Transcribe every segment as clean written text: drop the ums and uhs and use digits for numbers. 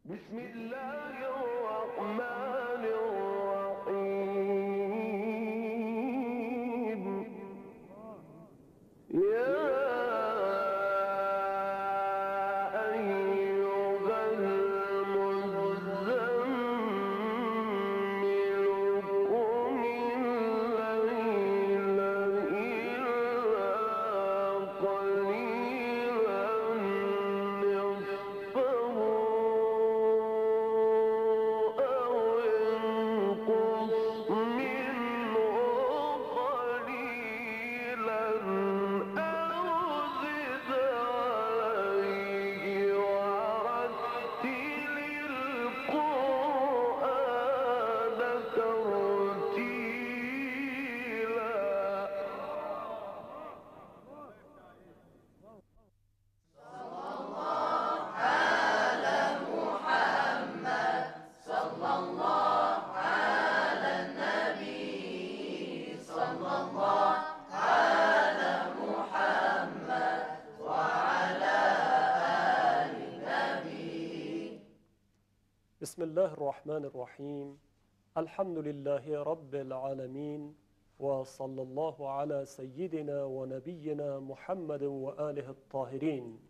بسم الله الرحمن الرحيم يا أيها المزمل قم الليل إلا قليلا نصفه أو انقص منه قليلا أو زد عليه ورتل القرآن ترتيلا. بسم الله الرحمن الرحیم. الحمد لله رب العالمین و صلی الله علی سیدنا و نبینا محمد و آله الطاهرین.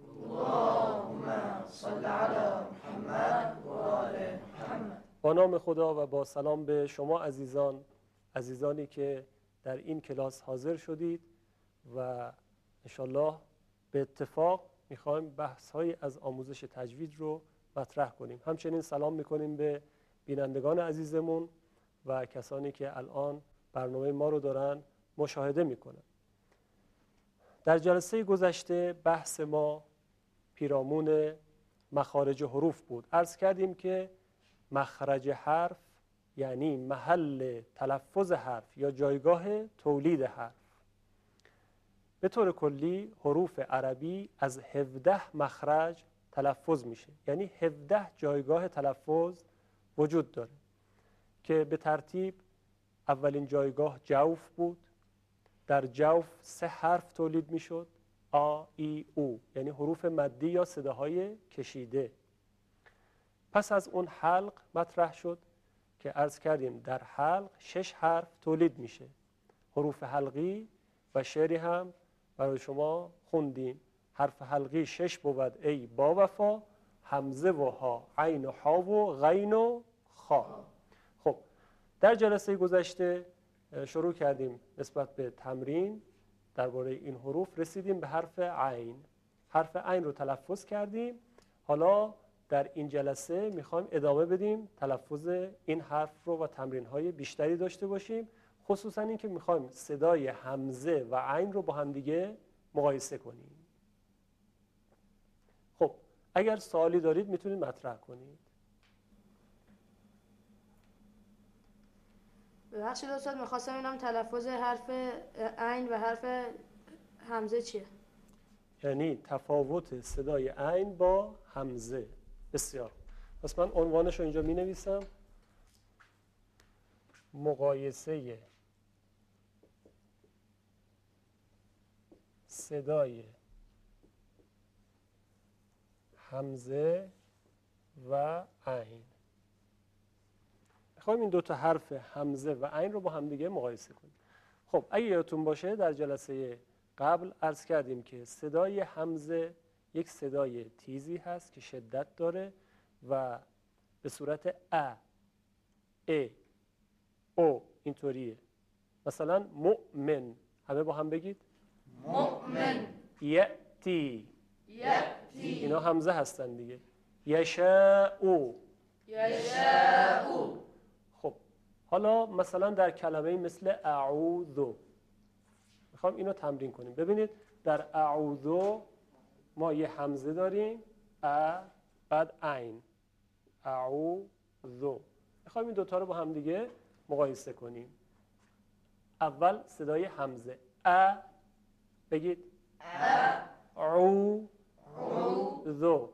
اللهم صل على محمد و آل محمد. با نام خدا و با سلام به شما عزیزانی که در این کلاس حاضر شدید و انشالله به اتفاق میخوایم بحث‌های از آموزش تجوید رو مطرح کنیم. همچنین سلام میکنیم به بینندگان عزیزمون و کسانی که الان برنامه ما رو دارن مشاهده میکنن. در جلسه گذشته بحث ما پیرامون مخارج حروف بود. عرض کردیم که مخرج حرف یعنی محل تلفظ حرف یا جایگاه تولید حرف. به طور کلی حروف عربی از 17 مخرج تلفظ میشه، یعنی 17 جایگاه تلفظ وجود داره که به ترتیب اولین جایگاه جوف بود. در جوف 3 حرف تولید میشد، آ، ای، او، یعنی حروف مدی یا صداهای کشیده. پس از اون حلق مطرح شد که عرض کردیم در حلق 6 حرف تولید میشه، حروف حلقی و شعری هم برای شما خوندیم. حرف حلقی 6 بود: ای با وفا، همزه و ها، عین و ها و غین و خا. خب در جلسه گذشته شروع کردیم نسبت به تمرین درباره این حروف، رسیدیم به حرف عین. حرف عین رو تلفظ کردیم. حالا در این جلسه میخوایم ادامه بدیم تلفظ این حرف رو و تمرین‌های بیشتری داشته باشیم، خصوصا این که میخوایم صدای همزه و عین رو با هم دیگه مقایسه کنیم. خب اگر سوالی دارید میتونید مطرح کنید. ببخشید استاد، میخواستم اینم تلفظ حرف عین و حرف همزه چیه؟ یعنی تفاوت صدای عین با همزه. بسیار. پس من عنوانش رو اینجا می نویسم: مقایسه صدای همزه و عین. میخوایم این 2 تا حرف همزه و عین رو با هم دیگه مقایسه کنیم. خب اگه یادتون باشه در جلسه قبل عرض کردیم که صدای همزه یک صدای تیزی هست که شدت داره و به صورت او اینطوریه. مثلا مؤمن، همه با هم بگید مؤمن. یأتی، یأتی. اینا همزه هستن دیگه. یشاء، یشاء. خب حالا مثلا در کلمه مثل اعوذ میخوام اینو تمرین کنیم. ببینید در اعوذ ما یه همزه داریم، بعد عین، اعوذ. میخوایم این 2 تا رو با هم دیگه مقایسه کنیم. اول صدای همزه بگید عو ذو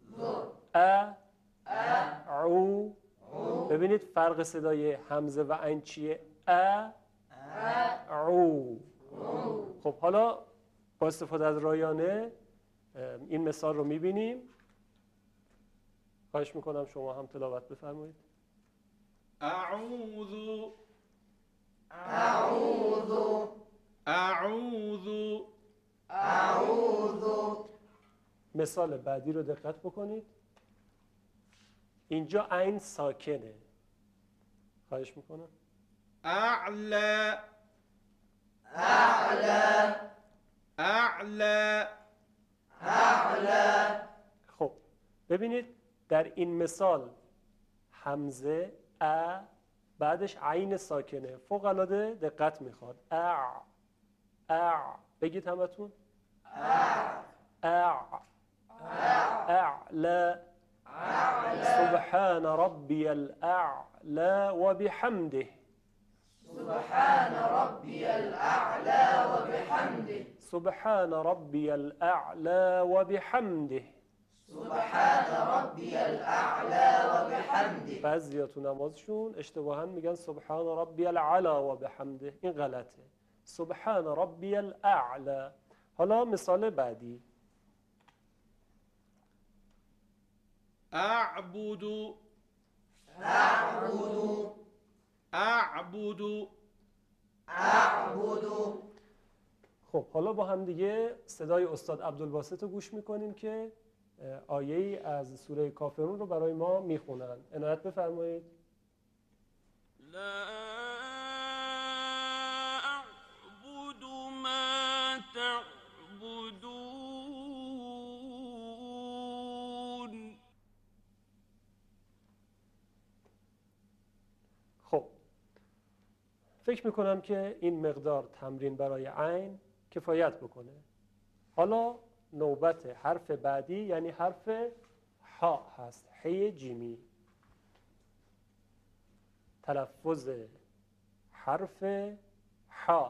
عو. ببینید فرق صدای همزه و عین چیه؟ عو. خب حالا با استفاده از رایانه این مثال رو میبینیم. خواهش میکنم شما هم تلاوت بفرمایید. اعوذ اعوذ اعوذ اعوذ مثال بعدی رو دقت بکنید. اینجا عین ساکنه. خواهش میکنم. اعلى اعلى اعلى اعلى. خب ببینید در این مثال همزه بعدش عین ساکنه، فوق العاده دقت میخواد. بگید همتون. اعلى سبحان ربي الاعلى وبحمده. سبحان ربي الأعلى وبحمده. سبحان ربي الاعلى وبحمده. سبحان ربي الأعلى وبحمده. بعضیا تو نمازشون اشتباها میگن سبحان ربی العلا و بحمده. این غلطه. سبحان ربی الاعلا. حالا مثال بعدی. اعبد أعبد اعبد أعبد. خب حالا با هم دیگه صدای استاد عبدالباسط رو گوش میکنیم که آیه ای از سوره کافرون رو برای ما میخونن. عنایت بفرمایید. لا أعبد ما تعبدون. خب فکر میکنم که این مقدار تمرین برای عین کفایت بکنه. حالا نوبت حرف بعدی یعنی حرف ح هست. حی جیمی. تلفظ حرف ح.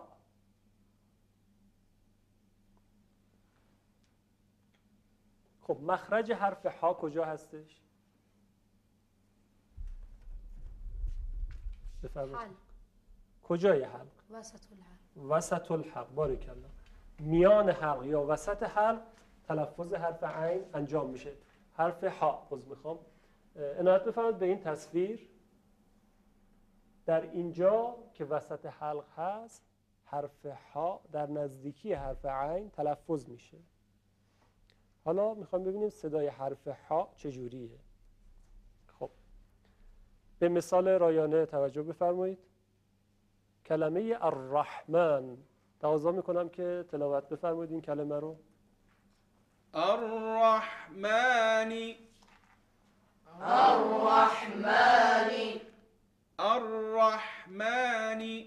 خب مخرج حرف ح کجا هستش؟ بفرمایید. حلق. کجای حلق؟ وسط الحلق. وسط الحلق. بارک الله. میان حلق یا وسط حلق تلفظ حرف عین انجام میشه. حرف ح. باز میخوام عنایت بفرمایید به این تصویر. در اینجا که وسط حلق هست حرف ح در نزدیکی حرف عین تلفظ میشه. حالا میخوام ببینیم صدای حرف ح چجوریه. خب به مثال رایانه توجه بفرمایید. کلمه الرحمن. تقاضا میکنم که تلاوت بفرمایید این کلمه رو. الرحمن الرحمن الرحمن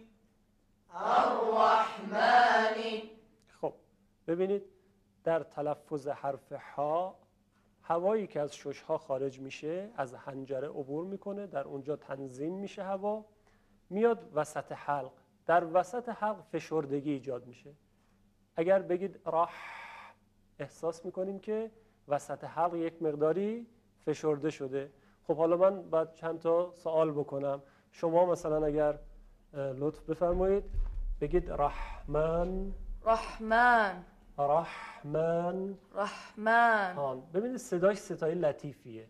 الرحمن. خب ببینید در تلفظ حرف ح هوایی که از ششها خارج میشه از حنجره عبور میکنه، در اونجا تنظیم میشه هوا، میاد وسط حلق. در وسط حلق فشردگی ایجاد میشه. اگر بگید راح احساس میکنیم که وسط حلق یک مقداری فشرده شده. خب حالا من باید چند تا سوال بکنم. شما مثلا اگر لطف بفرمایید بگید رحمان رحمن رحمان رحمن. ببینید صداش صدای لطیفیه.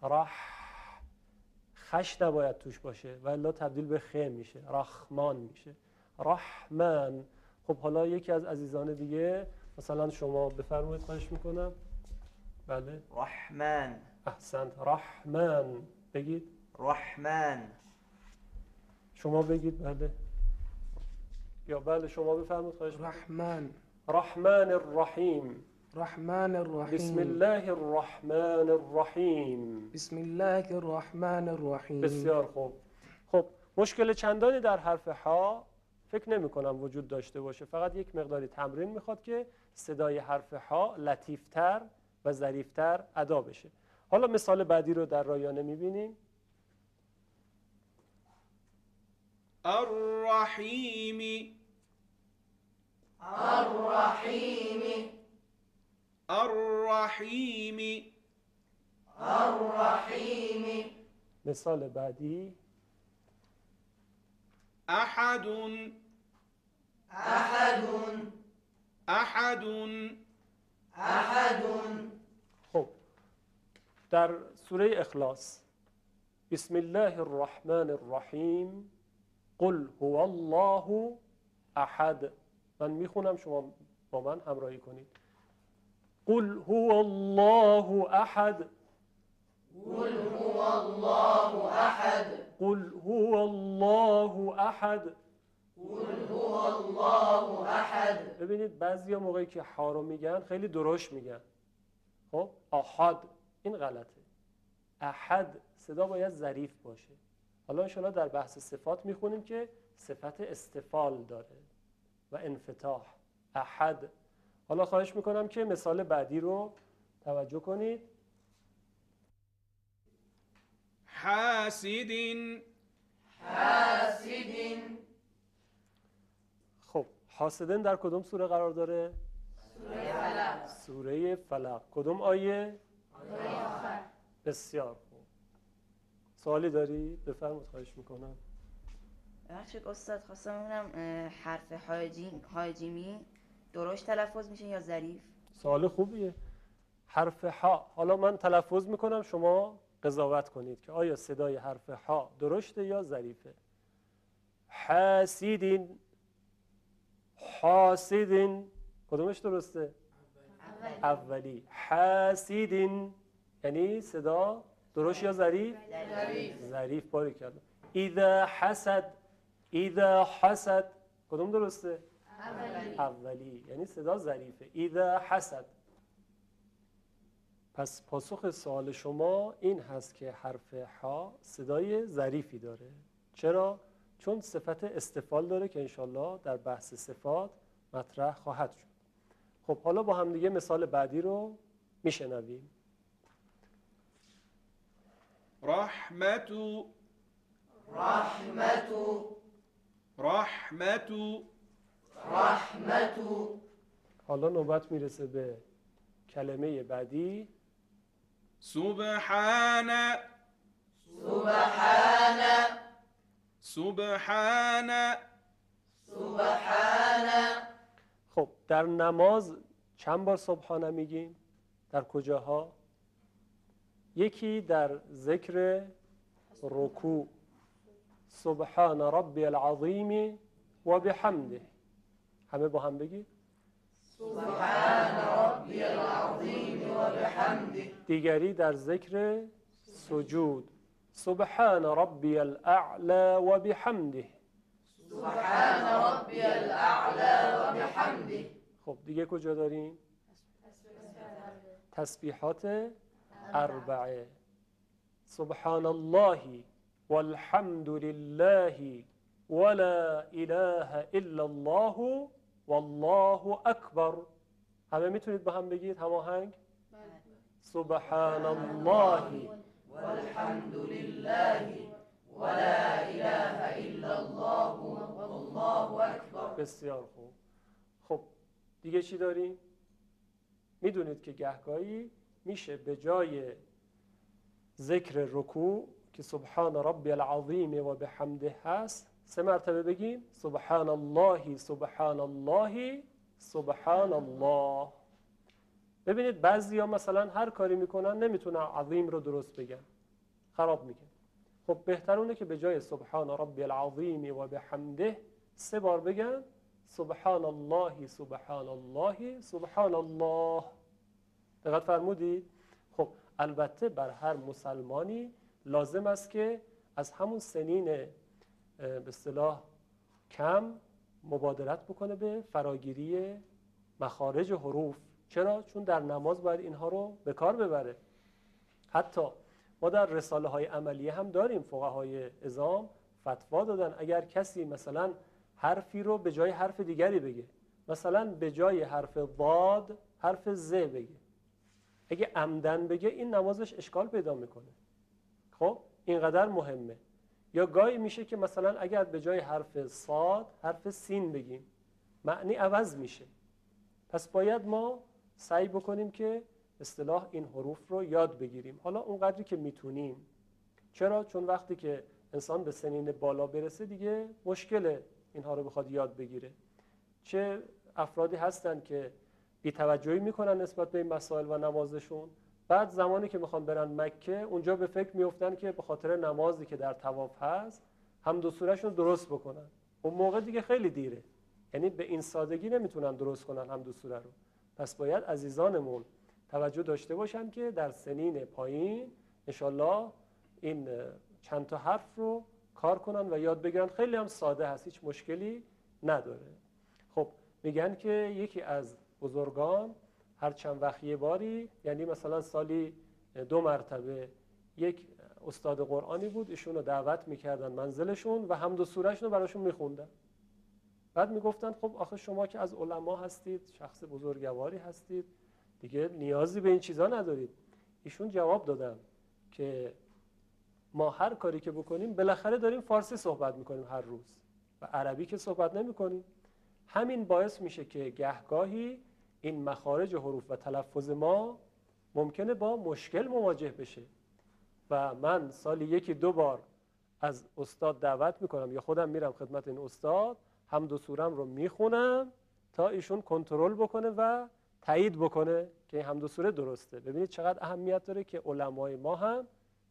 خش نباید توش باشه و الا تبدیل به خ میشه. رحمان میشه. رحمان. خب حالا یکی از عزیزان دیگه مثلا شما بفرمایید خواهش میکنم. بله رحمن احسنت. رحمان بگید. رحمن. شما بگید. بله یا بله شما بفرمایید خواهش میکنم. رحمن رحمان الرحیم. رحمن الرحیم. بسم الله الرحمن الرحیم. بسم الله الرحمن الرحیم. بسیار خوب. خب مشکل چندانی در حرف ح فکر نمی کنم وجود داشته باشه. فقط یک مقداری تمرین میخواد که صدای حرف ح لطیفتر و ظریفتر ادا بشه. حالا مثال بعدی رو در رایانه میبینیم. الرحیم الرحیم الرحیم الرحیم. مثال بعدی. احد احد احد احد. خب در سوره اخلاص. بسم الله الرحمن الرحیم قل هو الله احد. من میخونم، شما با من همراهی کنید. قل هو الله احد. قل هو الله احد. قل هو الله احد. قل هو الله احد. ببینید بعضیا موقعی که ها رو میگن خیلی درشت میگن. خب احد این غلطه. احد صدا باید ظریف باشه. حالا انشاءالله در بحث صفات میخونیم که صفت استفال داره و انفتاح. احد. حالا خواهش میکنم که مثال بعدی رو توجه کنید. حاسد. حاسد. خب حاسدن در کدوم سوره قرار داره؟ سوره فلق. سوره فلق. کدوم آیه؟ آیه آخر. بسیار خوب. سوالی داری؟ بفرمایید، خواهش میکنم. بخشید استاد خواستم ببینم حرف هاجیمی درشت تلفظ میشه یا ظریف؟ سوال خوبیه. حرف ها، حالا من تلفظ میکنم شما قضاوت کنید که آیا صدای حرف ها درشته یا ظریفه. حاسدین. حاسدین کدومش درسته؟ اولی. حاسدین یعنی صدا درشت یا ظریف؟ ظریف. باریکلا. اذا حسد. اذا حسد کدوم درسته؟ اولی یعنی صدا ظریفه. اذا حسد. پس پاسخ سوال شما این هست که حرف ها صدای ظریفی داره. چرا؟ چون صفت استفال داره که انشالله در بحث صفات مطرح خواهد شد. خب حالا با هم دیگه مثال بعدی رو میشنویم. رحمتو. رحمتو. رحمتو. رحمتو. حالا نوبت میرسه به کلمه بعدی. سبحان. سبحان. سبحان. سبحان. خب در نماز چند بار سبحانه میگیم؟ در کجاها؟ یکی در ذکر رکوع، سبحان ربی العظیم و بحمده. همه با هم بگید. سبحان ربی العظیم و بحمده. دیگری در ذکر سجود، سبحان ربی الاعلی و بحمده. سبحان ربی الاعلی و بحمده. خب دیگه کجا داریم؟ تسبیحات اربعه. سبحان الله والحمد لله ولا اله الا الله والله اکبر. همه میتونید با هم بگید هماهنگ؟ سبحان الله والحمد لله ولا اله الا الله والله اکبر. بسیار خوب. خب دیگه چی داریم؟ میدونید که گهگاهی میشه به جای ذکر رکوع که سبحان ربی العظیم و بحمده هست 3 مرتبه بگیم سبحان الله سبحان الله سبحان الله. ببینید بعضیا مثلا هر کاری میکنن نمیتونن عظیم رو درست بگن، خراب میگن. خب بهترونه که به جای سبحان ربی العظیم و بحمده 3 بار بگن سبحان الله سبحان الله سبحان الله. دقت فرمودید؟ خب البته بر هر مسلمانی لازم است که از همون سنین به اصطلاح کم مبادرت بکنه به فراگیری مخارج حروف. چرا؟ چون در نماز باید اینها رو به کار ببره. حتی ما در رساله های عملیه هم داریم فقهای عظام فتوا دادن اگر کسی مثلا حرفی رو به جای حرف دیگری بگه، مثلا به جای حرف ضاد حرف ز بگه، اگه عمدن بگه این نمازش اشکال پیدا میکنه. خب اینقدر مهمه. یا گاهی میشه که مثلا اگر به جای حرف صاد حرف سین بگیم معنی عوض میشه. پس باید ما سعی بکنیم که اصطلاح این حروف رو یاد بگیریم، حالا اونقدری که میتونیم. چرا؟ چون وقتی که انسان به سنین بالا برسه دیگه مشکله اینها رو بخواد یاد بگیره. چه افرادی هستن که بی‌توجهی میکنن نسبت به این مسائل و نمازشون، بعد زمانی که میخوان برن مکه اونجا به فکر میفتن که به خاطر نمازی که در طواف هست حمد و سورهشون درست بکنن. اون موقع دیگه خیلی دیره، یعنی به این سادگی نمیتونن درست کنن حمد و سوره رو. پس باید عزیزانمون توجه داشته باشن که در سنین پایین انشالله این چند تا حرف رو کار کنن و یاد بگیرن. خیلی هم ساده هست، هیچ مشکلی نداره. خب میگن که یکی از بزرگان هر چند وقت یه باری، یعنی مثلا سالی 2 مرتبه، یک استاد قرآنی بود، ایشون رو دعوت میکردن منزلشون و حمد و سورهشون رو براشون میخوندن. بعد میگفتن خب آخه شما که از علما هستید، شخص بزرگواری هستید، دیگه نیازی به این چیزا ندارید. ایشون جواب دادن که ما هر کاری که بکنیم بالاخره داریم فارسی صحبت میکنیم هر روز و عربی که صحبت نمیکنیم. همین باعث میشه که گهگاهی این مخارج حروف و تلفظ ما ممکنه با مشکل مواجه بشه و من سالی 1-2 بار از استاد دعوت میکنم یا خودم میرم خدمت این استاد، حمد و سورم رو میخونم تا ایشون کنترل بکنه و تایید بکنه که این حمد و سوره درسته. ببینید چقدر اهمیت داره که علمای ما هم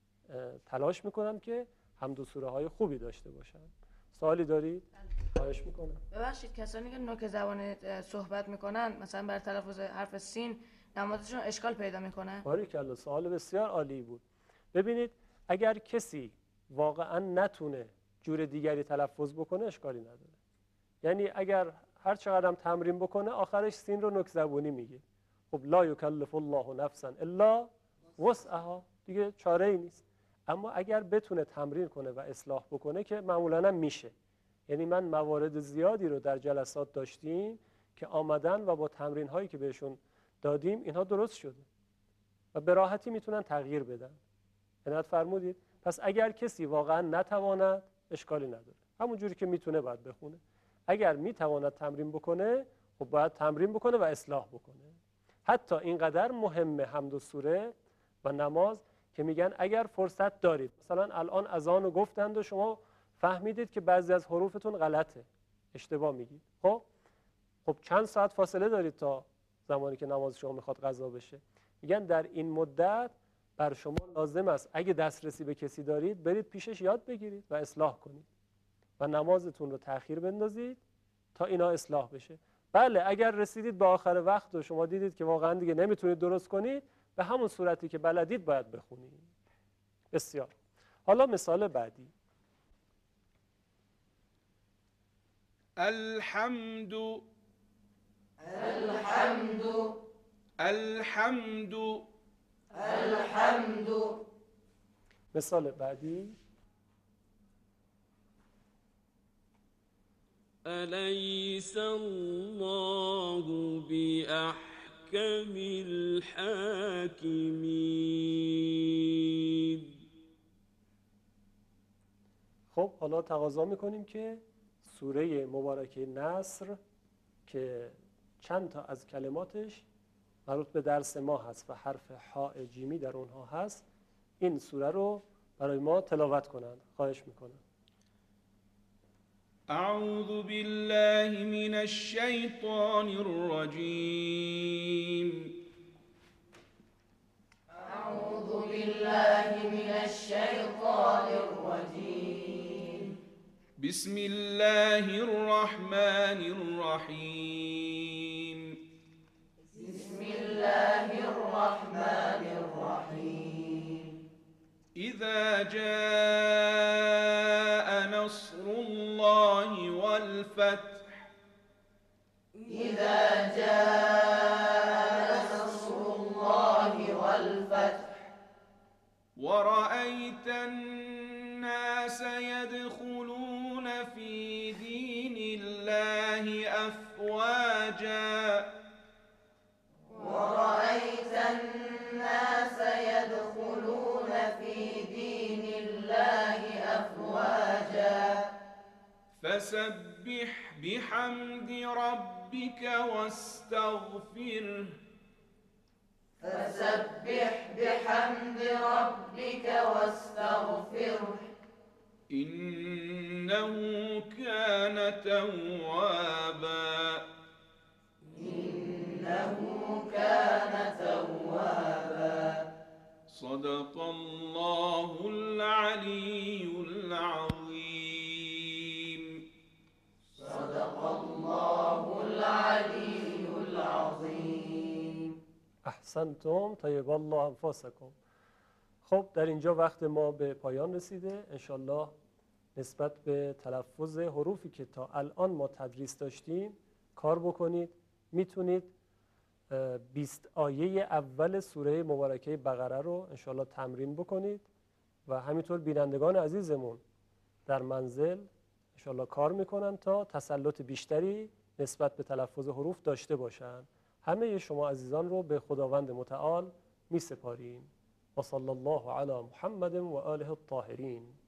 تلاش میکنن که حمد و سوره های خوبی داشته باشن. سوالی دارید؟ خواهش میکنم. ببخشید، کسانی که نوک زبان صحبت میکنن مثلا بر تلفظ حرف سین نمازشون اشکال پیدا میکنه؟ باریکلا، سوال بسیار عالی بود. ببینید اگر کسی واقعا نتونه جور دیگری تلفظ بکنه اشکالی نداره. یعنی اگر هر چقدر هم تمرین بکنه آخرش سین رو نوک زبونی میگه. خب لا یکلف الله نفسا الا وسعها، دیگه چاره ای نیست. اما اگر بتونه تمرین کنه و اصلاح بکنه که معمولاً هم میشه. یعنی من موارد زیادی رو در جلسات داشتیم که آمدن و با تمرین هایی که بهشون دادیم اینها درست شده و به راحتی میتونن تغییر بدن. عنایت فرمودید؟ پس اگر کسی واقعا نتواند اشکالی نداره، همون جوری که میتونه باید بخونه. اگر میتواند تمرین بکنه خب باید تمرین بکنه و اصلاح بکنه. حتی اینقدر مهمه حمد و سوره و نماز که میگن اگر فرصت دارید، مثلا الان اذان رو گفتند و شما فهمیدید که بعضی از حروفتون غلطه، اشتباه میگید، خب چند ساعت فاصله دارید تا زمانی که نماز شما میخواد قضا بشه. میگن در این مدت بر شما لازم است اگه دسترسی به کسی دارید برید پیشش یاد بگیرید و اصلاح کنید و نمازتون رو تأخیر بندازید تا اینا اصلاح بشه. بله اگر رسیدید به آخر وقت و شما دیدید که واقعا دیگه نمیتونید درست کنید، به همون صورتی که بلدید باید بخونید. بسیار. حالا مثال بعدی. الحمد الحمد الحمد الحمد مثال بعدی. أليس الله بأحكم الحاكمين. خب حالا تقاضا میکنیم که سوره مبارکه نصر که چند تا از کلماتش مربوط به درس ما هست و حرف حاء جیمی در اونها هست، این سوره رو برای ما تلاوت کنند. خواهش میکنم. أعوذ بالله من الشيطان الرجيم. أعوذ بالله من الشيطان الرجيم. بسم الله الرحمن الرحيم. بسم الله الرحمن الرحيم. إذا جاء نصر الله والفتح. إذا جاء نصر الله والفتح. ورأيت الناس يدخلون في دين الله أفواجا. ورأيت الناس يدخلون في دين الله أفواجا. فسبح بحمد ربك واستغفره. فسبح بحمد ربك واستغفره. إنه كان توابا. إنه كان توابا. صدق الله العلی العظیم. صدق الله العلی العظیم. احسنتم طیب الله انفاسکم. خب در اینجا وقت ما به پایان رسیده. انشالله نسبت به تلفظ حروفی که تا الان ما تدریس داشتیم کار بکنید. میتونید 20 آیه اول سوره مبارکه بقره رو انشالله تمرین بکنید و همینطور بینندگان عزیزمون در منزل انشالله کار میکنن تا تسلط بیشتری نسبت به تلفظ حروف داشته باشن. همه شما عزیزان رو به خداوند متعال می سپاریم. و صلی الله علی محمد و آله الطاهرین.